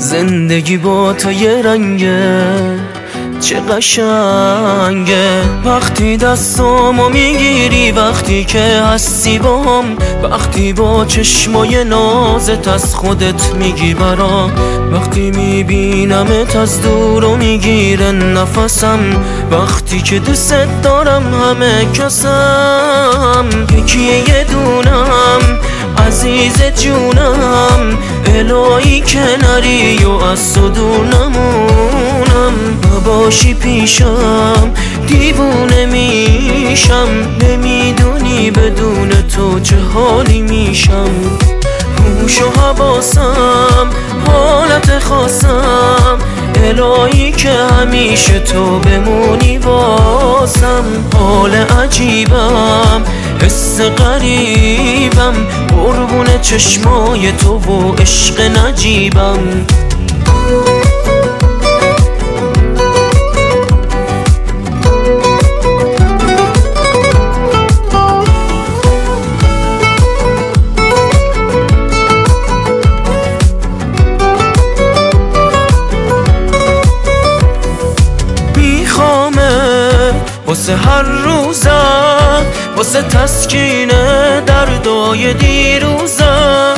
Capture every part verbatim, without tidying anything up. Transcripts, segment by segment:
زندگی با تو یه رنگه چه قشنگه، وقتی دستامو میگیری، وقتی که هستی با هم، وقتی با چشمای نازت از خودت میگی برام، وقتی میبینمت از دور و میگیره نفسم، وقتی که دوست دارم همه کسم. یکی یه دونم عزیز جونم، الهی کناری و از تو دور نمونم، نباشی پیشم دیوونه میشم، نمیدونی بدون تو چه حالی میشم. هوش و حواسم حالت خاصم، الهی که همیشه تو بمونی واسم. حال عجیبم حس غریبم، قربون چشمای تو و عشق نجیبم. واسه هر روزم، واسه تسکین دردای دیروزم،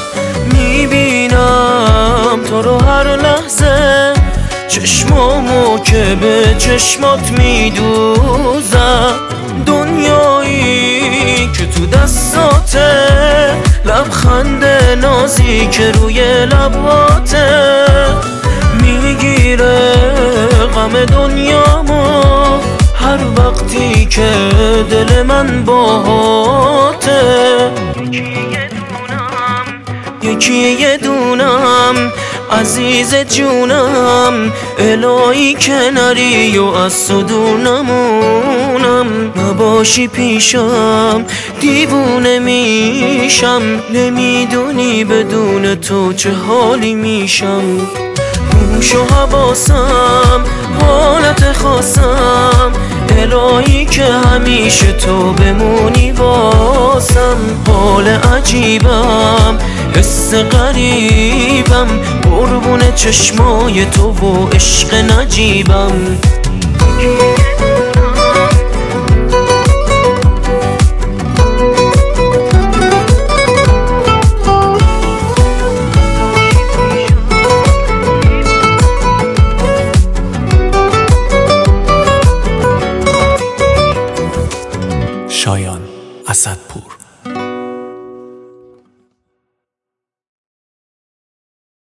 میبینم تو رو هر لحظه، چشمامو که به چشمات میدوزم. دنیایی که تو دستاته، لبخند نازی که روی لباته، میگیره غم دنیامو هر وقتی که دل من باهاته. یکی یه دونم عزیز جونم، الهی کناری و از تو دور نمونم، نباشی پیشم دیوونه میشم، نمیدونی بدون تو چه حالی میشم. هوش و حواسم حالت خاصم، الهی که همیشه تو بمونی واسم. حال عجیبم حس غریبم، قربون چشمای تو و عشق نجیبم. شایان اسدپور.